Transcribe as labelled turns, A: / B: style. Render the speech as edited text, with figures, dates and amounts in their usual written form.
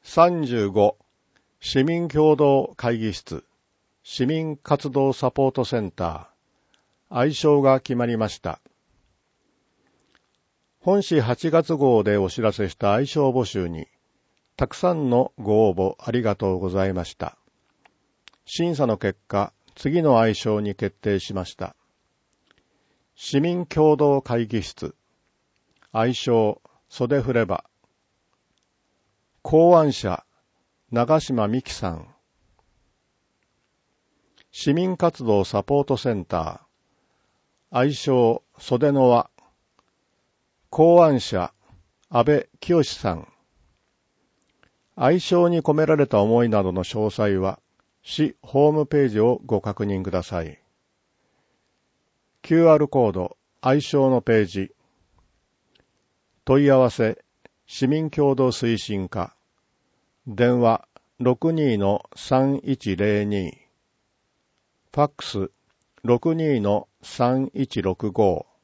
A: 35市民共同会議室市民活動サポートセンター愛称が決まりました。本誌8月号でお知らせした愛称募集にたくさんのご応募ありがとうございました。審査の結果、次の愛称に決定しました。市民共同会議室愛称袖振れば考案者長島美希さん。市民活動サポートセンター愛称袖の輪考案者安倍清さん。愛称に込められた思いなどの詳細は市ホームページをご確認ください。QR コード愛称のページ問い合わせ市民共同推進課電話 62-3102 ファックス 62-3165